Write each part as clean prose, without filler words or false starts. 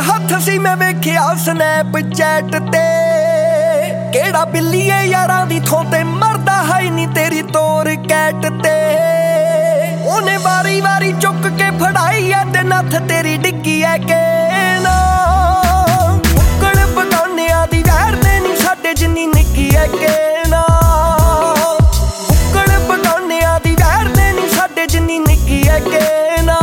हथ सी मैं वेखिया स्नैपचैट ते केड़ा बिल्लीए यारां दी थों ते मरदा है नी तेरी तोर कैट ते ओने वारी वारी चुक के फड़ाई है ते नथ तेरी डिग्गी है के ना मुक्कड़ बगानियां दी वैर ने नी साडे जिन्नी निक्की है के ना मुक्कड़ बगानियां दी वैर ने नी साडे जिन्नी निक्की है के ना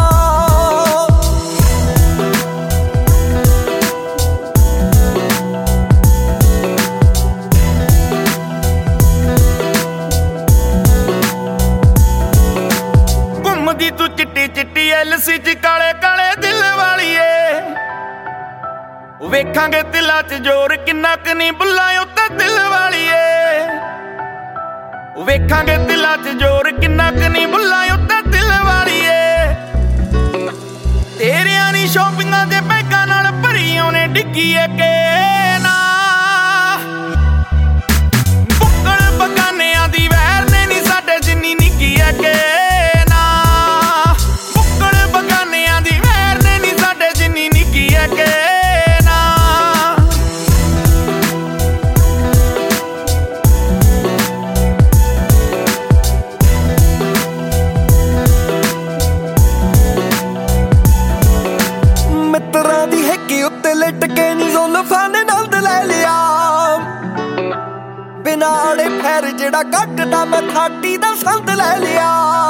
दी तू चिट्टी चिट्टी एलसी च काले काले दिल वालीए वेखांगे दिलां च जोर किन्ना क नी बुल्लां उत्ते दिल वालीए वेखांगे दिलां च जोर किन्ना क नी बुल्लां उत्ते दिल वालीए तेरियां नी शॉपिंगां दे बैगां नाल भरी ओने डिग्गी ए के ना बुक्कड़ बगानियां दी वैर ने नी साडे जिन्नी निक्की ए के लटके नी ज़ुल्फां ने नंद लै लिया बिना आड़े पैर जेड़ा कटदा मैं थाटी दा संद लै लिया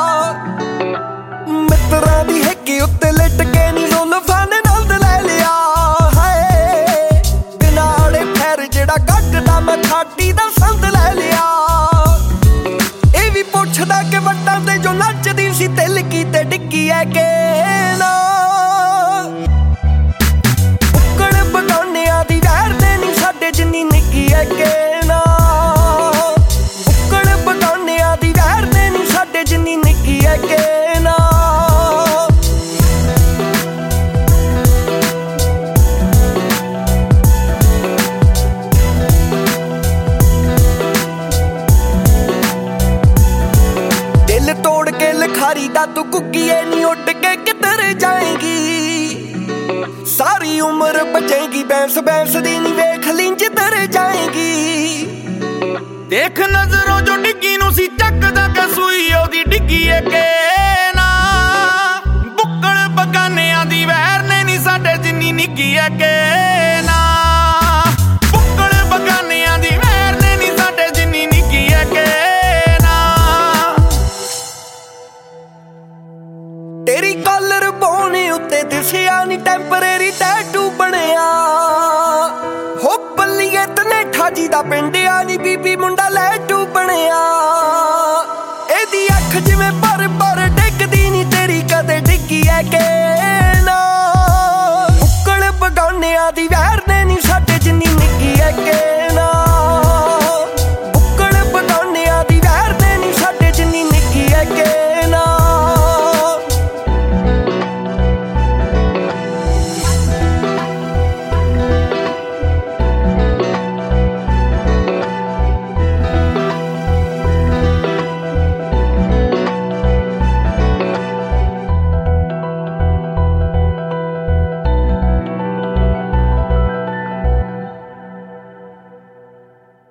मित्तरां दी हिक्की उत्ते लटके नी ज़ुल्फां ने नंद लै लिया हाय बिना आड़े पैर जेड़ा कटदा मैं थाटी दा संद लै लिया ए वी पुछदा कि वट्टां ते जो नचदी सी तिलकी ते डिग्गी है के ना जिन्नी निक्की है के ना बुक्कड़ बगानियां दी वैर ने नी साडे जिन्नी निक्की है के ना दिल तोड़ के लिखारी दा तू कुक्कीए नी उड़ के किधर जाएगी सारी उम्र बचेगी बैंस बैंस दी नी वेख ली जिधर जाएगी देख नजरों जो डिग्गी नू सी चकदा कसुई ओदी डिग्गी ए के ना बुक्कड़ बगानियां दी वैर ने नी साडे जिन्नी निक्की ए के ना बुक्कड़ बगानियां दी वैर ने नी साडे जिन्नी निक्की ए के ना तेरी कॉलर बोने उत्ते दिसिया नी टैंपरेरी टैटू बनिया हो बल्लीए तनेठा जी दा पिंडिया नी बीबी मुंडा लैटू